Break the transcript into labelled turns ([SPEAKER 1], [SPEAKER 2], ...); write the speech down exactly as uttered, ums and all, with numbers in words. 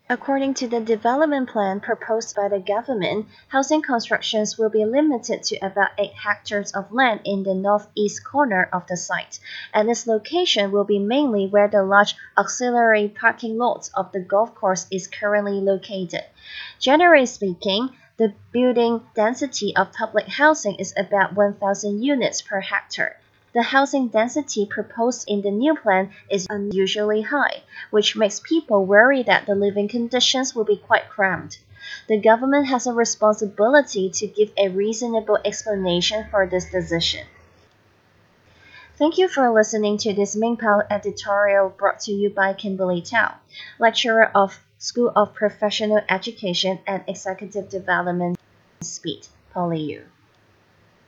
[SPEAKER 1] According to the development plan proposed by the government, housing constructions will be limited to about eight hectares of land in the northeast corner of the site, and its location will be mainly where the large auxiliary parking lot of the golf course is currently located. Generally speaking, the building density of public housing is about one thousand units per hectare. The housing density proposed in the new plan is unusually high, which makes people worry that the living conditions will be quite cramped. The government has a responsibility to give a reasonable explanation for this decision. Thank you for listening to this Mingpao editorial brought to you by Kimberly Tao, lecturer of School of Professional Education and Executive Development, SPEED, PolyU.